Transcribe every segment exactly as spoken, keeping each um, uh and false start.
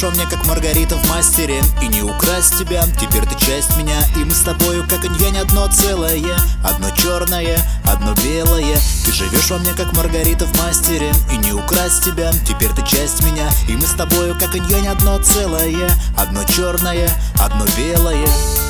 живешь во мне, как Маргарита в мастере, и не украсть тебя, теперь ты часть меня. И мы с тобою, как инь-янь, одно целое, одно черное, одно белое. Ты живешь во мне, как Маргарита в мастере, и не украсть тебя, теперь ты часть меня. И мы с тобою, как инь-янь, одно целое, одно черное, одно белое.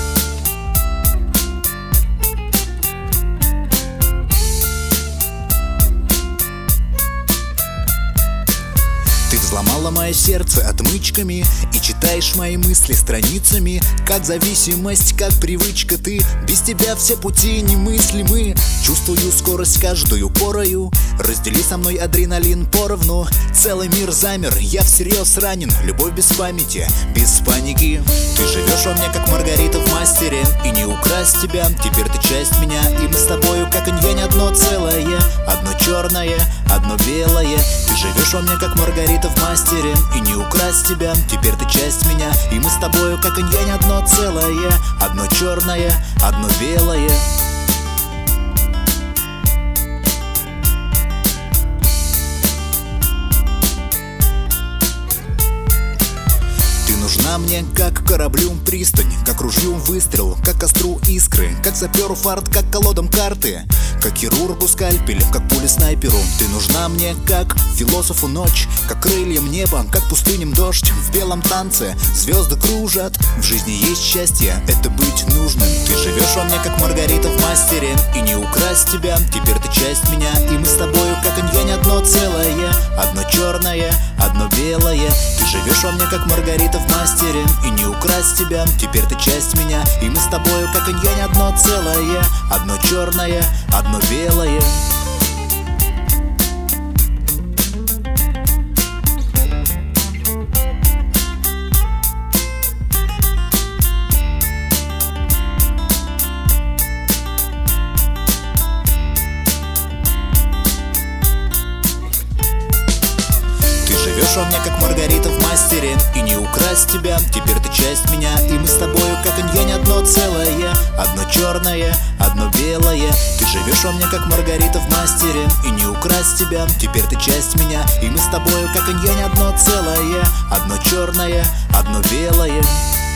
Ты взломала мое сердце отмычками и читаешь мои мысли страницами. Как зависимость, как привычка ты. Без тебя все пути немыслимы. Чувствую скорость каждую порою. Раздели со мной адреналин поровну. Целый мир замер, я всерьез ранен. Любовь без памяти, без паники. Ты живешь во мне, как Маргарита в мастере, и не украсть тебя, теперь ты часть меня. И мы с тобою, как инь-янь, одно целое, одно черное, одно белое. Ты живешь во мне, как Маргарита в мастере, и не украсть тебя, теперь ты часть меня. И мы с тобою, как инь-янь, одно целое, одно черное, одно белое. Нужна мне, как кораблю пристань, как ружью выстрел, как костру искры, как саперу фарт, как колодам карты, как хирургу скальпель, как пуля снайперу. Ты нужна мне, как философу ночь, как крыльям небо, как пустыням дождь. В белом танце звезды кружат. В жизни есть счастье, это быть нужным. Ты живешь во мне, как Маргарита в мастере, и не украсть тебя, теперь ты часть меня. И мы с тобою, как инь-янь, одно целое, одно черное, одно белое. Ты живешь во мне, как Маргарита в мастере, и не украсть тебя, теперь ты часть меня. И мы с тобою, как инь-янь, одно целое, одно черное, одно белое. Живешь во мне, как Маргарита в мастере, и не украсть тебя, теперь ты часть меня. И мы с тобою, как инь-янь, одно целое, одно черное, одно белое. Ты живешь во мне, как Маргарита в мастере, и не украсть тебя, теперь ты часть меня. И мы с тобою, как инь-янь, одно целое, одно черное, одно белое.